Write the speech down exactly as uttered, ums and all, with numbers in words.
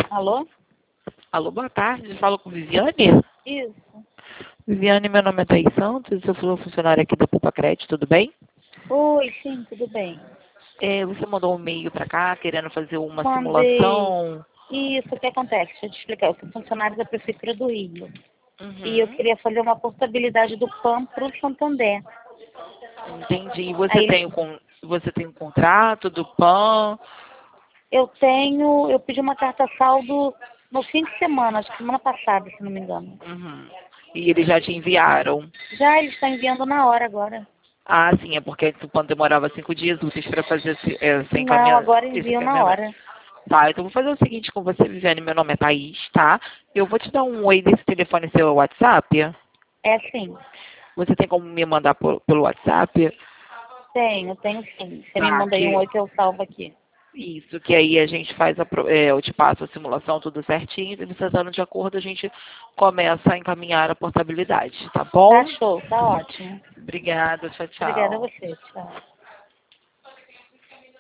Alô? Alô, boa tarde. Falo com Viviane? Isso. Viviane, meu nome é Thaís Santos, eu sou funcionária aqui da Poupa Crédito, tudo bem? Oi, sim, tudo bem. É, você mandou um e-mail para cá querendo fazer uma Mandei. simulação. Isso, o que acontece? Deixa eu te explicar. Eu sou funcionária da Prefeitura do Rio. E eu Uhum. queria fazer uma portabilidade do P A M para o Santander. Entendi. Você Aí tem o con- você tem o contrato do P A M? eu tenho, eu pedi uma carta saldo no fim de semana, acho que semana passada, se não me engano. Uhum. E eles já te enviaram? Já eles estão enviando na hora agora. Ah, sim, é porque antes o P A M demorava cinco dias úteis para fazer esse, esse, Não, encaminha- agora esse enviam na encaminhamento. hora. Tá, então vou fazer o seguinte com você, Viviane. Meu nome é Thaís, tá? Eu vou te dar um oi desse telefone seu WhatsApp. É assim. Você tem como me mandar por- pelo WhatsApp? Tenho, tenho sim. Você me Tá, manda aí um que oi que eu salvo aqui. isso, que aí a gente faz a, pro- é, eu te passo a simulação tudo certinho, e você estando de acordo, a gente começa a encaminhar a portabilidade, tá Tá bom? show, tá ótimo. Obrigada, tchau, Obrigada a tchau. você, tchau.